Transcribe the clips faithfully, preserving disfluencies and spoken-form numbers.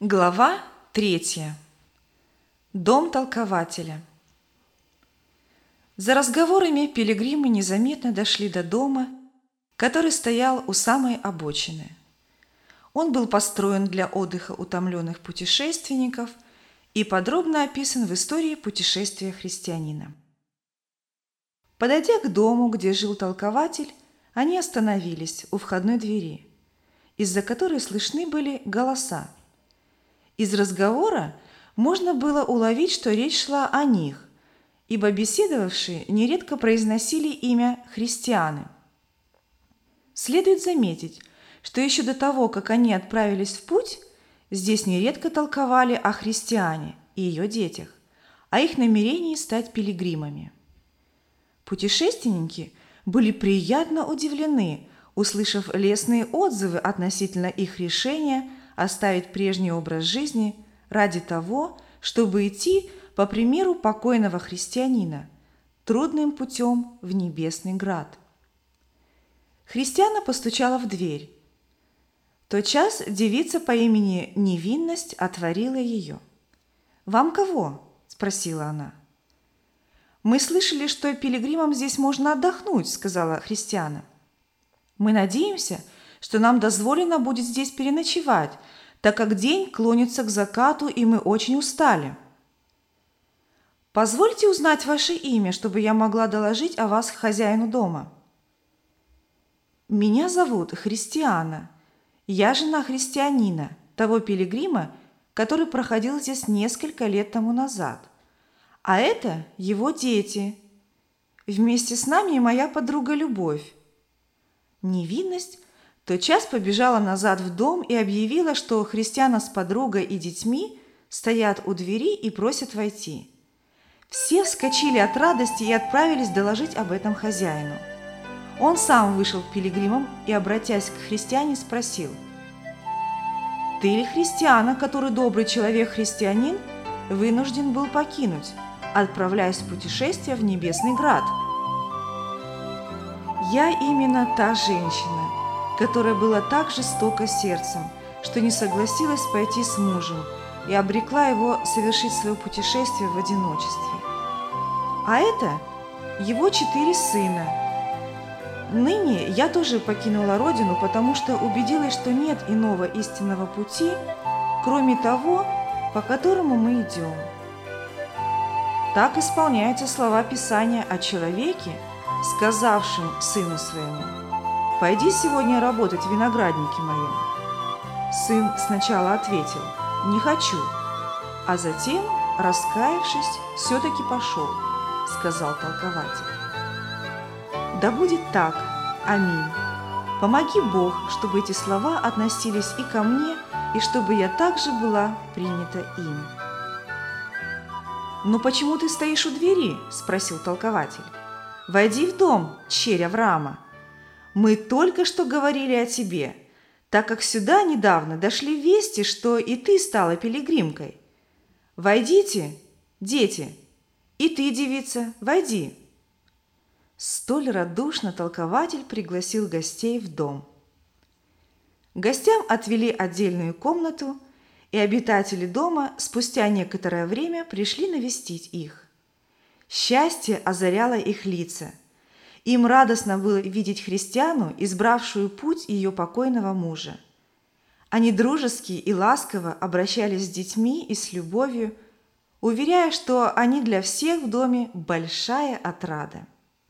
Глава третья. Дом толкователя. За разговорами пилигримы незаметно дошли до дома, который стоял у самой обочины. Он был построен для отдыха утомленных путешественников и подробно описан в истории путешествия христианина. Подойдя к дому, где жил толкователь, они остановились у входной двери, из-за которой слышны были голоса. Из разговора можно было уловить, что речь шла о них, ибо беседовавшие нередко произносили имя христианы. Следует заметить, что еще до того, как они отправились в путь, здесь нередко толковали о христиане и ее детях, о их намерении стать пилигримами. Путешественники были приятно удивлены, услышав лестные отзывы относительно их решения оставить прежний образ жизни ради того, чтобы идти по примеру покойного христианина трудным путем в небесный град. Христиана постучала в дверь. Тотчас девица по имени Невинность отворила ее. «Вам кого?» – спросила она. «Мы слышали, что пилигримам здесь можно отдохнуть», – сказала Христиана. «Мы надеемся, что нам дозволено будет здесь переночевать, так как день клонится к закату, и мы очень устали. Позвольте узнать ваше имя, чтобы я могла доложить о вас хозяину дома». «Меня зовут Христиана. Я жена христианина, того пилигрима, который проходил здесь несколько лет тому назад. А это его дети. Вместе с нами и моя подруга Любовь». Невинность тотчас побежала назад в дом и объявила, что Христиана с подругой и детьми стоят у двери и просят войти. Все вскочили от радости и отправились доложить об этом хозяину. Он сам вышел к пилигримам и, обратясь к Христиане, спросил: «Ты ли Христиана, который добрый человек-христианин вынужден был покинуть, отправляясь в путешествие в небесный град?» «Я именно та женщина, которая была так жестока сердцем, что не согласилась пойти с мужем и обрекла его совершить свое путешествие в одиночестве. А это его четыре сына. Ныне я тоже покинула родину, потому что убедилась, что нет иного истинного пути, кроме того, по которому мы идем. Так исполняются слова Писания о человеке, сказавшим сыну своему: «Пойди сегодня работать в винограднике моем». Сын сначала ответил: «Не хочу», а затем, раскаявшись, все-таки пошел, сказал толкователь. Да будет так. Аминь. Помоги Бог, чтобы эти слова относились и ко мне, и чтобы я также была принята им. «Ну почему ты стоишь у двери?» – спросил толкователь. «Войди в дом, черь Авраама. Мы только что говорили о тебе, так как сюда недавно дошли вести, что и ты стала пилигримкой. Войдите, дети, и ты, девица, войди». Столь радушно толкователь пригласил гостей в дом. Гостям отвели отдельную комнату, и обитатели дома спустя некоторое время пришли навестить их. Счастье озаряло их лица. Им радостно было видеть христиану, избравшую путь ее покойного мужа. Они дружески и ласково обращались с детьми и с любовью, уверяя, что они для всех в доме большая отрада.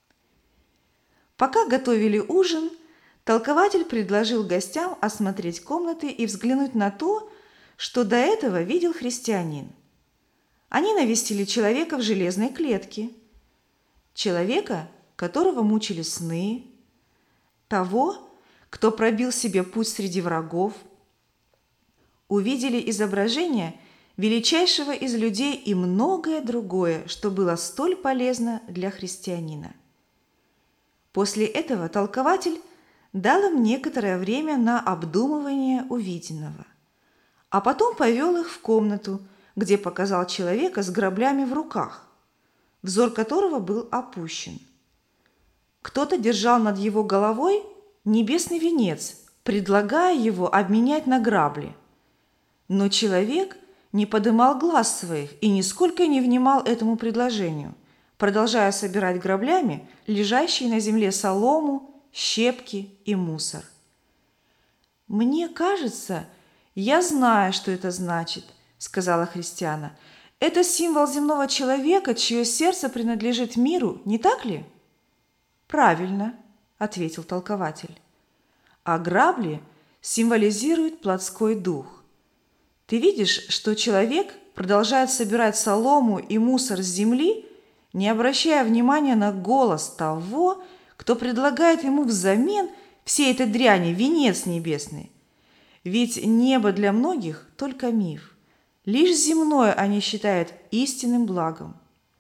Пока готовили ужин, толкователь предложил гостям осмотреть комнаты и взглянуть на то, что до этого видел христианин. Они навестили человека в железной клетке, человека, которого мучили сны, того, кто пробил себе путь среди врагов, увидели изображение величайшего из людей и многое другое, что было столь полезно для христианина. После этого толкователь дал им некоторое время на обдумывание увиденного, а потом повел их в комнату, где показал человека с граблями в руках, взор которого был опущен. Кто-то держал над его головой небесный венец, предлагая его обменять на грабли. Но человек не подымал глаз своих и нисколько не внимал этому предложению, продолжая собирать граблями лежащие на земле солому, щепки и мусор. «Мне кажется, я знаю, что это значит», – сказала Христиана. «Это символ земного человека, чье сердце принадлежит миру, не так ли?» «Правильно», – ответил толкователь. «А грабли символизируют плотской дух. Ты видишь, что человек продолжает собирать солому и мусор с земли, не обращая внимания на голос того, кто предлагает ему взамен всей этой дряни венец небесный. Ведь небо для многих – только миф. Лишь земное они считают истинным благом.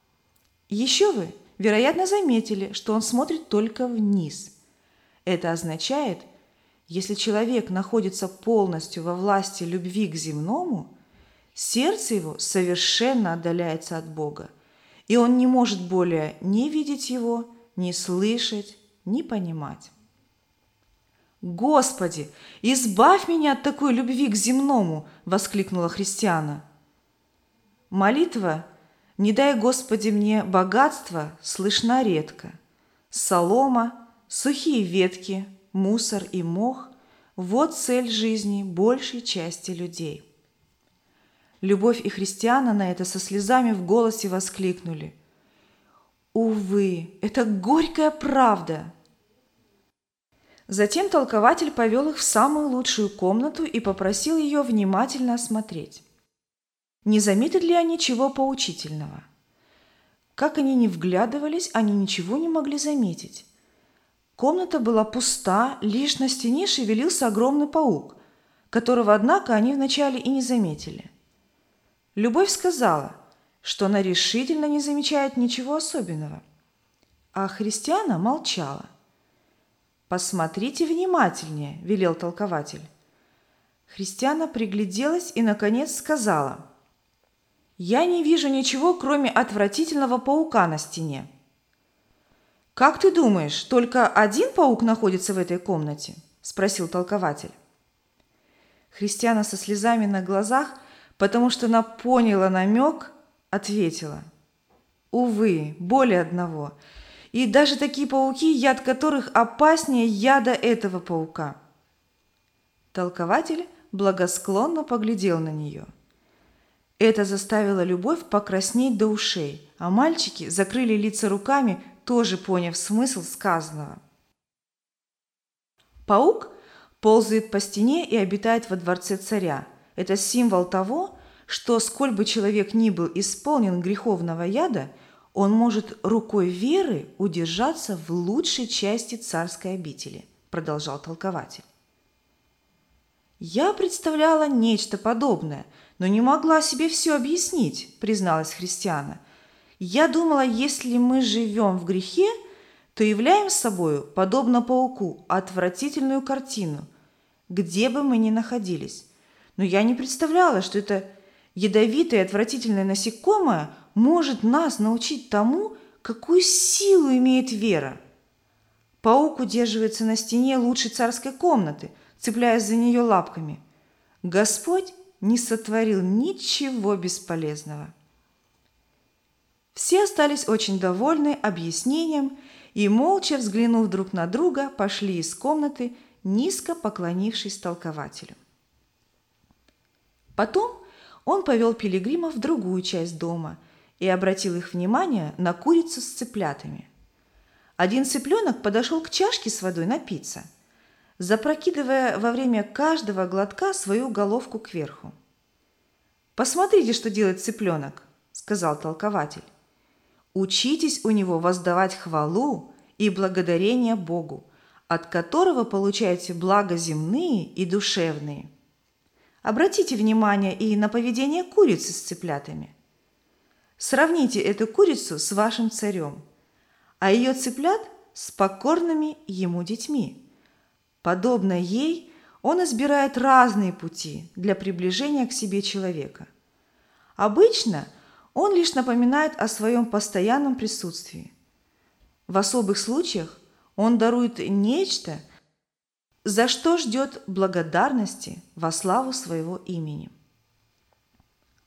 Еще вы, вероятно, заметили, что он смотрит только вниз. Это означает, если человек находится полностью во власти любви к земному, сердце его совершенно отдаляется от Бога, и он не может более ни видеть его, ни слышать, ни понимать. «Господи, избавь меня от такой любви к земному!» – воскликнула Христиана. Молитва «Не дай, Господи, мне богатства» слышна редко. Солома, сухие ветки, мусор и мох – вот цель жизни большей части людей. Любовь и Христиана на это со слезами в голосе воскликнули: «Увы, это горькая правда!» Затем толкователь повел их в самую лучшую комнату и попросил ее внимательно осмотреть. Не заметят ли они чего поучительного? Как они ни вглядывались, они ничего не могли заметить. Комната была пуста, лишь на стене шевелился огромный паук, которого, однако, они вначале и не заметили. Любовь сказала, что она решительно не замечает ничего особенного, а Христиана молчала. «Посмотрите внимательнее», – велел толкователь. Христиана пригляделась и, наконец, сказала: «Я не вижу ничего, кроме отвратительного паука на стене». «Как ты думаешь, только один паук находится в этой комнате?» – спросил толкователь. Христиана со слезами на глазах, потому что она поняла намек, ответила: «Увы, более одного. И даже такие пауки, яд которых опаснее яда этого паука». Толкователь благосклонно поглядел на нее. Это заставило Любовь покраснеть до ушей, а мальчики закрыли лица руками, тоже поняв смысл сказанного. Паук ползает по стене и обитает во дворце царя. Это символ того, что, сколь бы человек ни был исполнен греховного яда, он может рукой веры удержаться в лучшей части царской обители, продолжал толкователь. «Я представляла нечто подобное, но не могла себе все объяснить», призналась Христиана. «Я думала, если мы живем в грехе, то являем собою, подобно пауку, отвратительную картину, где бы мы ни находились. Но я не представляла, что это ядовитое и отвратительное насекомое может нас научить тому, какую силу имеет вера. Паук удерживается на стене лучшей царской комнаты, цепляясь за нее лапками. Господь не сотворил ничего бесполезного». Все остались очень довольны объяснением и, молча взглянув друг на друга, пошли из комнаты, низко поклонившись толкователю. Потом он повел пилигримов в другую часть дома и обратил их внимание на курицу с цыплятами. Один цыпленок подошел к чашке с водой напиться, запрокидывая во время каждого глотка свою головку кверху. «Посмотрите, что делает цыпленок», – сказал толкователь. «Учитесь у него воздавать хвалу и благодарение Богу, от которого получаете блага земные и душевные. Обратите внимание и на поведение курицы с цыплятами. Сравните эту курицу с вашим царем, а ее цыплят с покорными ему детьми. Подобно ей, он избирает разные пути для приближения к себе человека. Обычно он лишь напоминает о своем постоянном присутствии. В особых случаях он дарует нечто, за что ждет благодарности во славу своего имени».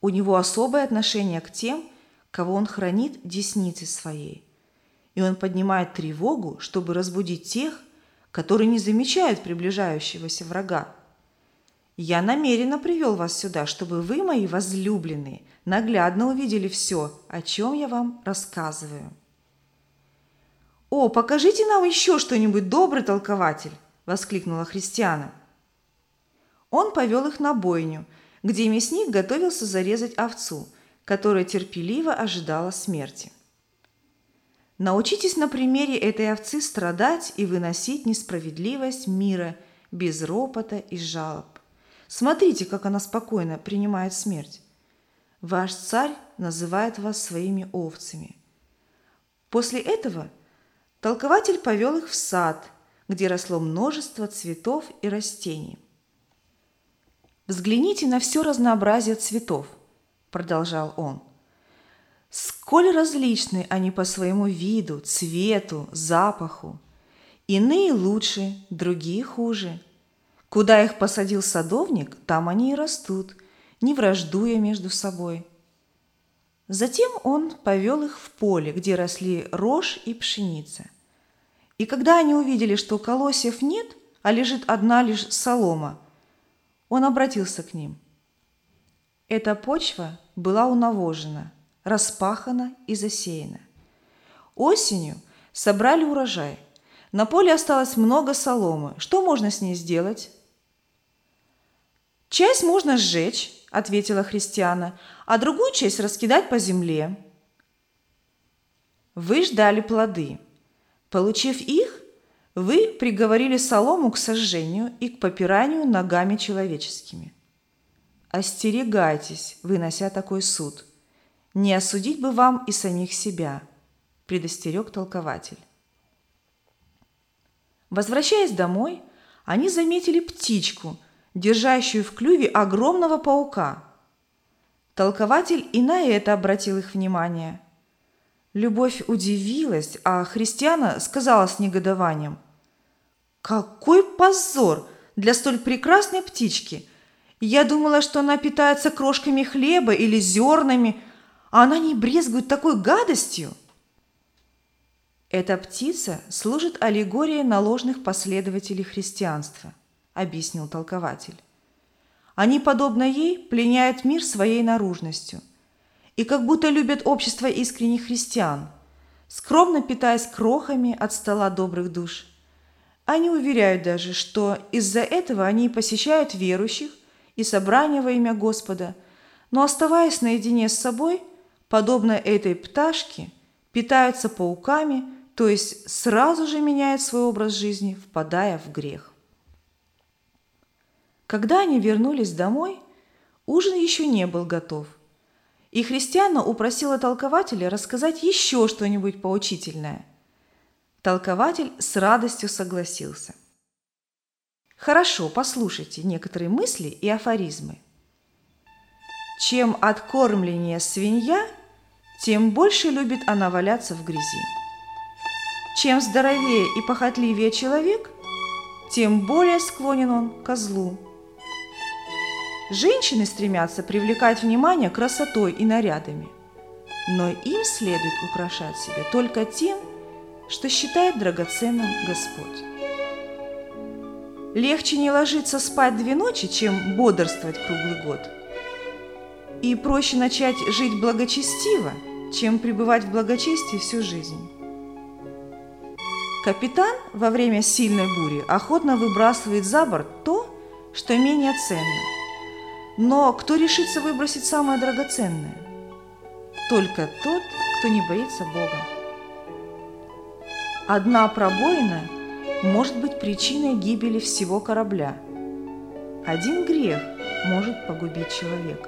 У него особое отношение к тем, кого он хранит десницей своей. И он поднимает тревогу, чтобы разбудить тех, которые не замечают приближающегося врага. Я намеренно привел вас сюда, чтобы вы, мои возлюбленные, наглядно увидели все, о чем я вам рассказываю. «О, покажите нам еще что-нибудь, добрый толкователь!» – воскликнула Христиана. Он повел их на бойню, где мясник готовился зарезать овцу, которая терпеливо ожидала смерти. Научитесь на примере этой овцы страдать и выносить несправедливость мира без ропота и жалоб. Смотрите, как она спокойно принимает смерть. Ваш царь называет вас своими овцами. После этого толкователь повел их в сад, где росло множество цветов и растений. «Взгляните на все разнообразие цветов», – продолжал он. «Сколь различны они по своему виду, цвету, запаху. Иные лучше, другие хуже. Куда их посадил садовник, там они и растут, не враждуя между собой». Затем он повел их в поле, где росли рожь и пшеница. И когда они увидели, что колосьев нет, а лежит одна лишь солома, он обратился к ним. Эта почва была унавожена, распахана и засеяна. Осенью собрали урожай. На поле осталось много соломы. Что можно с ней сделать? «Часть можно сжечь», – ответила Христиана, «а другую часть раскидать по земле». Вы ждали плоды. Получив их, вы приговорили солому к сожжению и к попиранию ногами человеческими. Остерегайтесь, вынося такой суд. Не осудить бы вам и самих себя, предостерег толкователь. Возвращаясь домой, они заметили птичку, держащую в клюве огромного паука. Толкователь и на это обратил их внимание. Любовь удивилась, а Христиана сказала с негодованием: «Какой позор для столь прекрасной птички! Я думала, что она питается крошками хлеба или зернами, а она не брезгует такой гадостью!» «Эта птица служит аллегорией на ложных последователей христианства», – объяснил толкователь. «Они, подобно ей, пленяют мир своей наружностью и как будто любят общество искренних христиан, скромно питаясь крохами от стола добрых душ. Они уверяют даже, что из-за этого они посещают верующих и собрания во имя Господа, но, оставаясь наедине с собой, подобно этой пташке, питаются пауками, то есть сразу же меняют свой образ жизни, впадая в грех». Когда они вернулись домой, ужин еще не был готов, и Христиана упросила толкователя рассказать еще что-нибудь поучительное. Толкователь с радостью согласился. «Хорошо, послушайте некоторые мысли и афоризмы. Чем откормленнее свинья, тем больше любит она валяться в грязи. Чем здоровее и похотливее человек, тем более склонен он к злу. Женщины стремятся привлекать внимание красотой и нарядами, но им следует украшать себя только тем, что считает драгоценным Господь. Легче не ложиться спать две ночи, чем бодрствовать круглый год. И проще начать жить благочестиво, чем пребывать в благочестии всю жизнь. Капитан во время сильной бури охотно выбрасывает за борт то, что менее ценно. Но кто решится выбросить самое драгоценное? Только тот, кто не боится Бога. Одна пробоина может быть причиной гибели всего корабля. Один грех может погубить человека.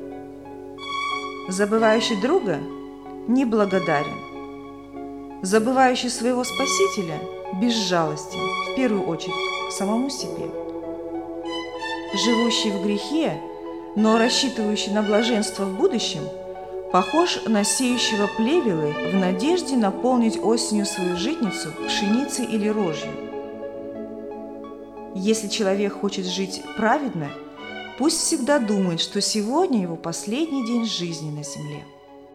Забывающий друга неблагодарен. Забывающий своего Спасителя безжалостен, в первую очередь, к самому себе. Живущий в грехе, но рассчитывающий на блаженство в будущем, похож на сеющего плевелы в надежде наполнить осенью свою житницу пшеницей или рожью. Если человек хочет жить праведно, пусть всегда думает, что сегодня его последний день жизни на земле.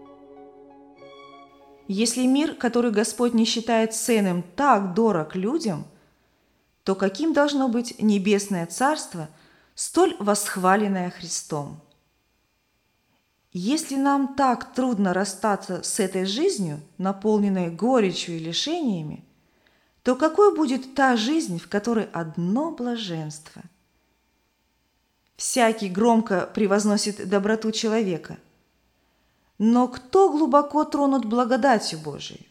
Если мир, который Господь не считает ценным, так дорог людям, то каким должно быть небесное царство, столь восхваленное Христом? Если нам так трудно расстаться с этой жизнью, наполненной горечью и лишениями, то какой будет та жизнь, в которой одно блаженство? Всякий громко превозносит доброту человека, но кто глубоко тронут благодатью Божией?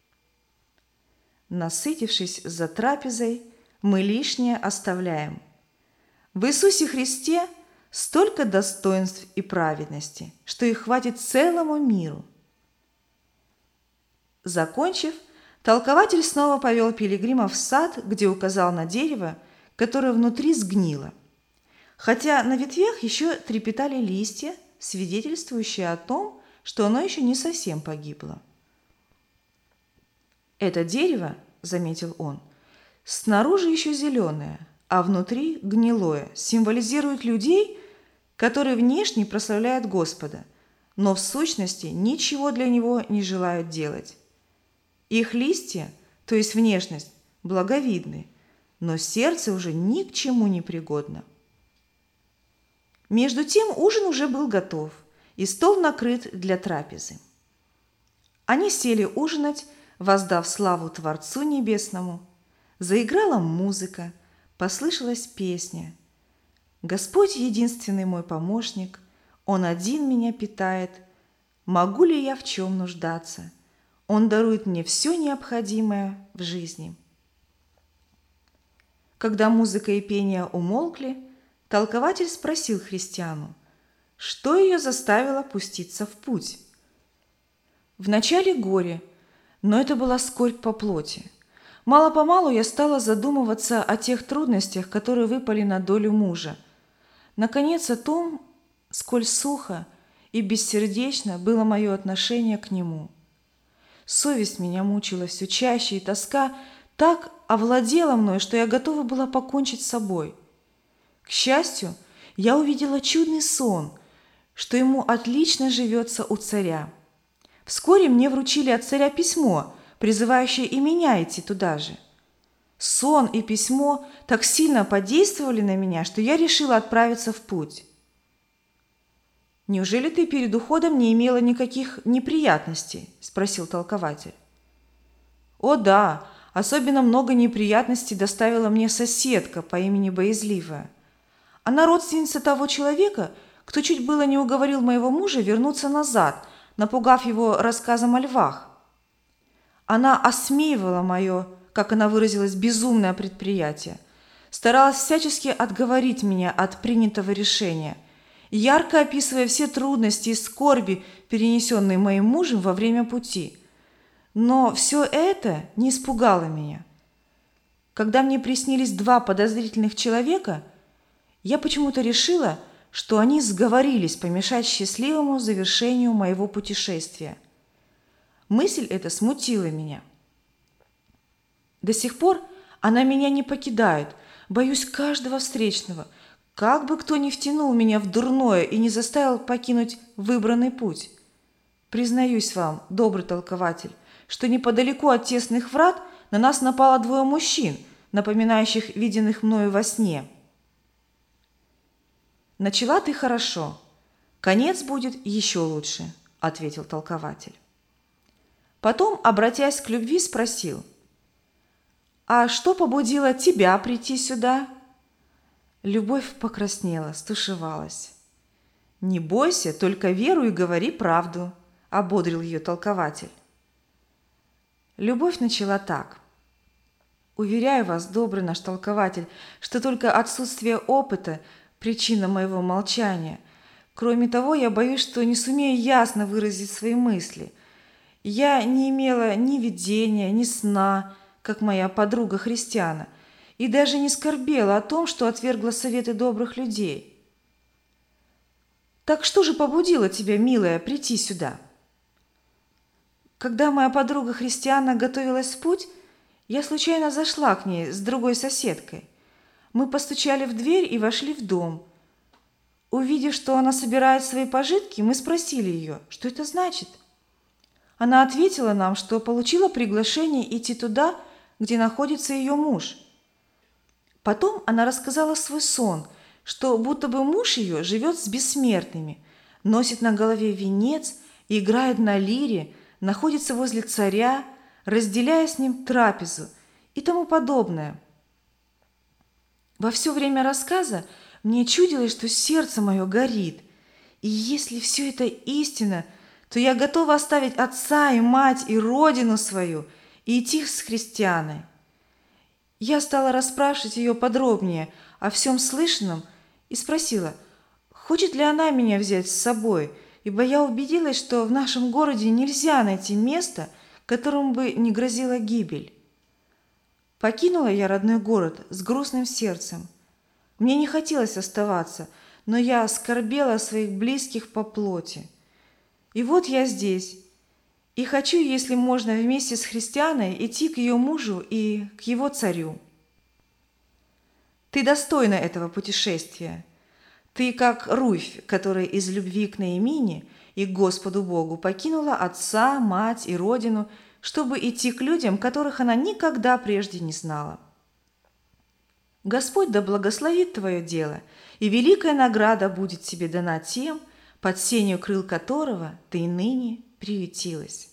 Насытившись за трапезой, мы лишнее оставляем. В Иисусе Христе столько достоинств и праведности, что их хватит целому миру. Закончив, толкователь снова повел пилигрима в сад, где указал на дерево, которое внутри сгнило, хотя на ветвях еще трепетали листья, свидетельствующие о том, что оно еще не совсем погибло. «Это дерево, — заметил он, — снаружи еще зеленое, а внутри гнилое, символизирует людей, которые внешне прославляют Господа, но в сущности ничего для Него не желают делать. Их листья, то есть внешность, благовидны, но сердце уже ни к чему не пригодно». Между тем ужин уже был готов, и стол накрыт для трапезы. Они сели ужинать, воздав славу Творцу Небесному. Заиграла музыка, послышалась песня. «Господь единственный мой помощник, Он один меня питает. Могу ли я в чем нуждаться? Он дарует мне все необходимое в жизни». Когда музыка и пение умолкли, толкователь спросил христиану, что ее заставило пуститься в путь. Вначале горе, но это была скорбь по плоти. Мало-помалу я стала задумываться о тех трудностях, которые выпали на долю мужа. Наконец, о том, сколь сухо и бессердечно было мое отношение к нему. Совесть меня мучила все чаще, и тоска так овладела мной, что я готова была покончить с собой. К счастью, я увидела чудный сон, что ему отлично живется у царя. Вскоре мне вручили от царя письмо, призывающее и меня идти туда же. Сон и письмо так сильно подействовали на меня, что я решила отправиться в путь. «Неужели ты перед уходом не имела никаких неприятностей?» – спросил толкователь. «О да, особенно много неприятностей доставила мне соседка по имени Боязливая. Она родственница того человека, кто чуть было не уговорил моего мужа вернуться назад, напугав его рассказом о львах. Она осмеивала мое, как она выразилась, безумное предприятие, старалась всячески отговорить меня от принятого решения, ярко описывая все трудности и скорби, перенесенные моим мужем во время пути. Но все это не испугало меня. Когда мне приснились два подозрительных человека, я почему-то решила, что они сговорились помешать счастливому завершению моего путешествия. Мысль эта смутила меня. До сих пор она меня не покидает, боюсь каждого встречного, как бы кто ни втянул меня в дурное и не заставил покинуть выбранный путь. Признаюсь вам, добрый толкователь, что неподалеку от тесных врат на нас напало двое мужчин, напоминающих виденных мною во сне. «Начала ты хорошо, конец будет еще лучше», – ответил толкователь. Потом, обратясь к любви, спросил: «А что побудило тебя прийти сюда?» Любовь покраснела, стушевалась. «Не бойся, только веруй и говори правду», – ободрил ее толкователь. Любовь начала так: «Уверяю вас, добрый наш толкователь, что только отсутствие опыта – причина моего молчания. Кроме того, я боюсь, что не сумею ясно выразить свои мысли. Я не имела ни видения, ни сна, как моя подруга-христиана, и даже не скорбела о том, что отвергла советы добрых людей. Так что же побудило тебя, милая, прийти сюда?» Когда моя подруга-христиана готовилась в путь, я случайно зашла к ней с другой соседкой. Мы постучали в дверь и вошли в дом. Увидев, что она собирает свои пожитки, мы спросили ее, что это значит. Она ответила нам, что получила приглашение идти туда, где находится ее муж. Потом она рассказала свой сон, что будто бы муж ее живет с бессмертными, носит на голове венец, играет на лире, находится возле царя, разделяя с ним трапезу и тому подобное. Во все время рассказа мне чудилось, что сердце мое горит, и если все это истина, то я готова оставить отца и мать и родину свою и идти с христианой. Я стала расспрашивать ее подробнее о всем слышанном и спросила, хочет ли она меня взять с собой, ибо я убедилась, что в нашем городе нельзя найти место, которому бы не грозила гибель. Покинула я родной город с грустным сердцем. Мне не хотелось оставаться, но я скорбела о своих близких по плоти. И вот я здесь, и хочу, если можно, вместе с христианой идти к ее мужу и к его царю. Ты достойна этого путешествия. Ты как Руфь, которая из любви к Наимине и к Господу Богу покинула отца, мать и родину, чтобы идти к людям, которых она никогда прежде не знала. Господь да благословит твое дело, и великая награда будет тебе дана тем, под сенью крыл которого ты и ныне приютилась.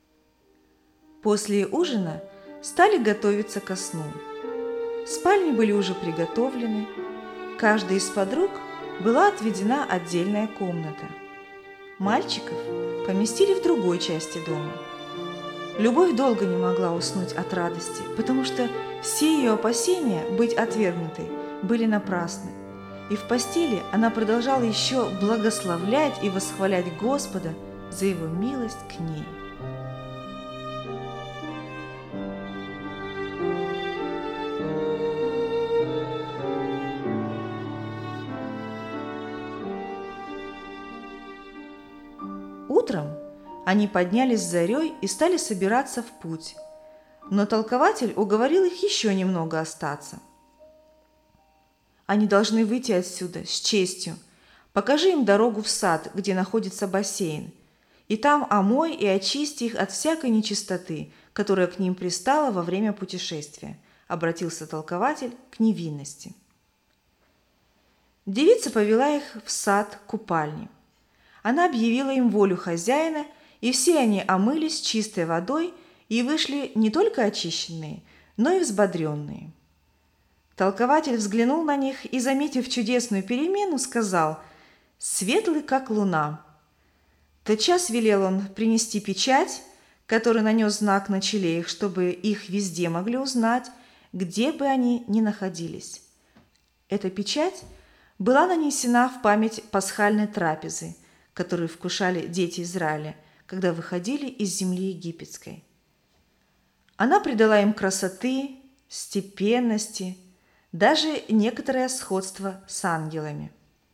После ужина стали готовиться ко сну. Спальни были уже приготовлены, каждой из подруг была отведена отдельная комната. Мальчиков поместили в другой части дома. Любовь долго не могла уснуть от радости, потому что все ее опасения быть отвергнутой были напрасны. И в постели она продолжала еще благословлять и восхвалять Господа за Его милость к ней. Утром они поднялись зарей и стали собираться в путь, но толкователь уговорил их еще немного остаться. Они должны выйти отсюда с честью. Покажи им дорогу в сад, где находится бассейн, и там омой и очисти их от всякой нечистоты, которая к ним пристала во время путешествия, обратился толкователь к невинности. Девица повела их в сад купальни. Она объявила им волю хозяина, и все они омылись чистой водой и вышли не только очищенные, но и взбодренные. Толкователь взглянул на них и, заметив чудесную перемену, сказал: «Светлый, как луна». Тотчас велел он принести печать, который нанес знак на челе их, чтобы их везде могли узнать, где бы они ни находились. Эта печать была нанесена в память пасхальной трапезы, которую вкушали дети Израиля, когда выходили из земли египетской. Она придала им красоты, степенности, даже некоторое сходство с ангелами.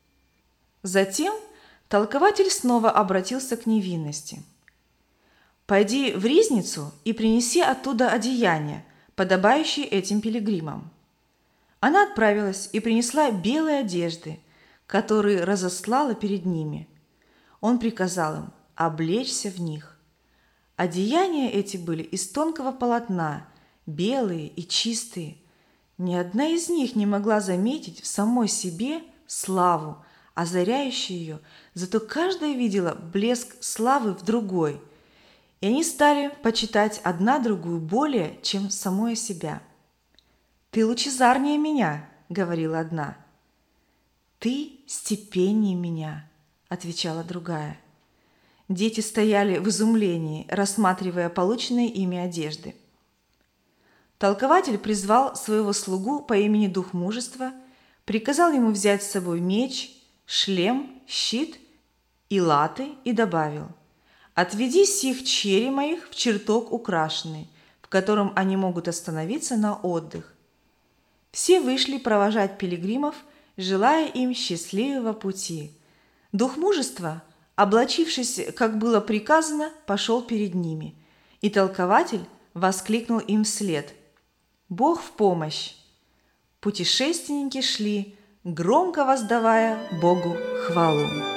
Затем толкователь снова обратился к невинности. «Пойди в ризницу и принеси оттуда одеяние, подобающее этим пилигримам». Она отправилась и принесла белые одежды, которые разослала перед ними. Он приказал им облечься в них. Одеяния эти были из тонкого полотна, белые и чистые. Ни одна из них не могла заметить в самой себе славу, озаряющую ее, зато каждая видела блеск славы в другой, и они стали почитать одна другую более, чем самое себя. «Ты лучезарнее меня», — говорила одна. «Ты степеннее меня», — отвечала другая. Дети стояли в изумлении, рассматривая полученные ими одежды. Толкователь призвал своего слугу по имени Дух Мужества, приказал ему взять с собой меч, шлем, щит и латы и добавил: «Отведи сих черей моих в чертог украшенный, в котором они могут остановиться на отдых». Все вышли провожать пилигримов, желая им счастливого пути. Дух Мужества, облачившись, как было приказано, пошел перед ними, и толкователь воскликнул им вслед: «Бог в помощь!» Путешественники шли громко воздавая Богу хвалу.